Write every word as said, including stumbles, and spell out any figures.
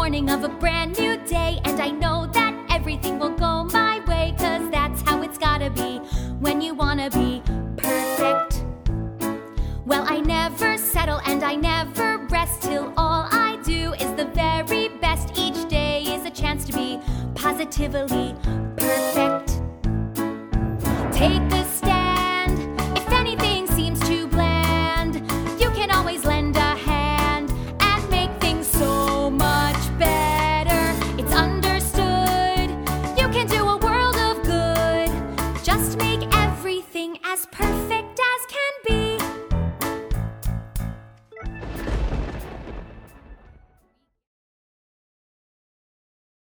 morning of a brand new day, and I know that everything will go my way, 'cause that's how it's gotta be when you wanna be perfect. Well, I never settle and I never rest till all I do is the very best. Each day is a chance to be positively perfect. Take the